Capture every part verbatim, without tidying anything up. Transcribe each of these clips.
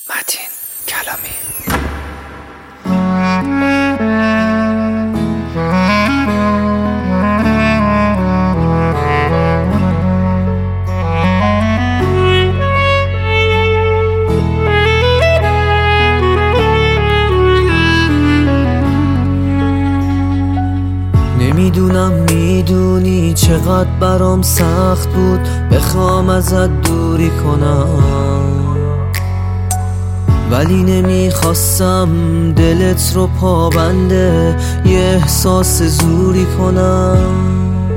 متین کلامی. نمیدونم میدونی چقدر برام سخت بود بخوام ازت دوری کنم، ولی نمیخواستم دلت رو پابنده یه احساس زوری کنم.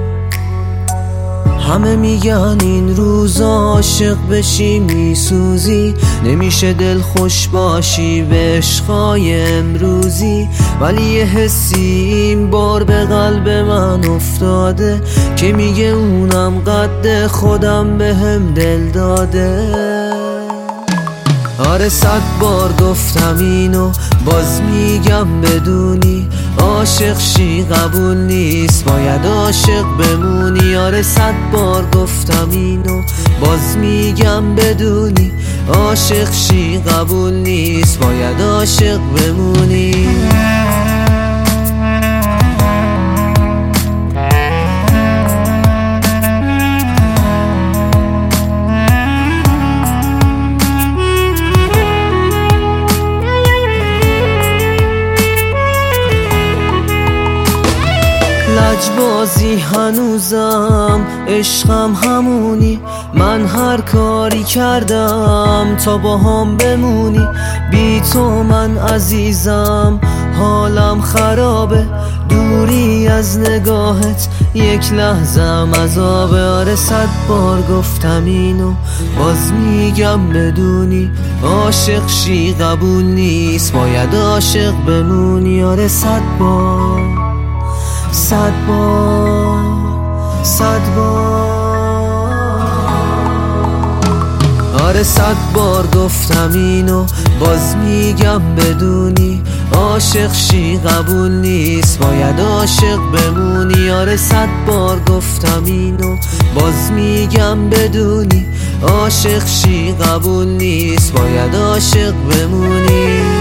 همه میگن این روزا عاشق بشی میسوزی، نمیشه دل خوش باشی به عشقای امروزی، ولی یه حسی این بار به قلب من افتاده که میگه اونم قد خودم به هم دل داده. آره صد بار گفتم اینو باز میگم بدونی، عاشق شی قبول نیست باید عاشق بمونی. آره صد بار گفتم اینو باز میگم بدونی، عاشق شی قبول نیست باید عاشق بمونی. لجبازی هنوزم عشقم همونی، من هر کاری کردم تا با هم بمونی. بی تو من عزیزم حالم خرابه، دوری از نگاهت یک لحظم عذابه. آره صد بار گفتم اینو باز میگم بدونی، عاشق شی قبول نیست باید عاشق بمونی. آره صد بار صد بار صد بار آره صد بار گفتم اینو باز میگم بدونی، عاشق شی قبول نیست باید عاشق بمونی. آره صد بار گفتم اینو باز میگم بدونی، عاشق شی قبول نیست باید عاشق بمونی.